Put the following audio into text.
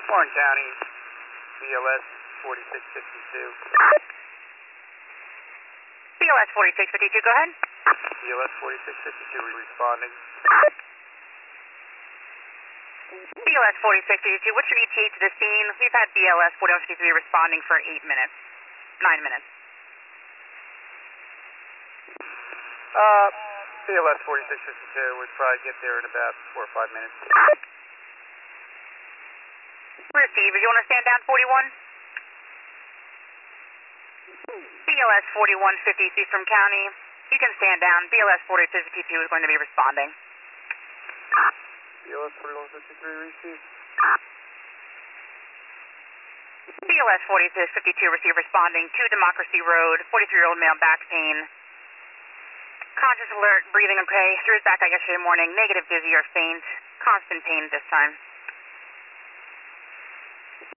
Warren County, BLS 4652. BLS 4652, go ahead. BLS 4652 responding. BLS 4652, what's your ETA to the scene? We've had BLS 4153 responding for 9 minutes. BLS 4652 would probably get there in about 4 or 5 minutes. Receiver, you want to stand down 41? BLS 4153 from County, you can stand down. BLS 4652 is going to be responding. BLS 4153 received. BLS 4652 receive responding to Democracy Road, 43-year-old male back pain. Conscious alert, breathing okay. Threw his back out yesterday morning. Negative dizzy or faint. Constant pain this time.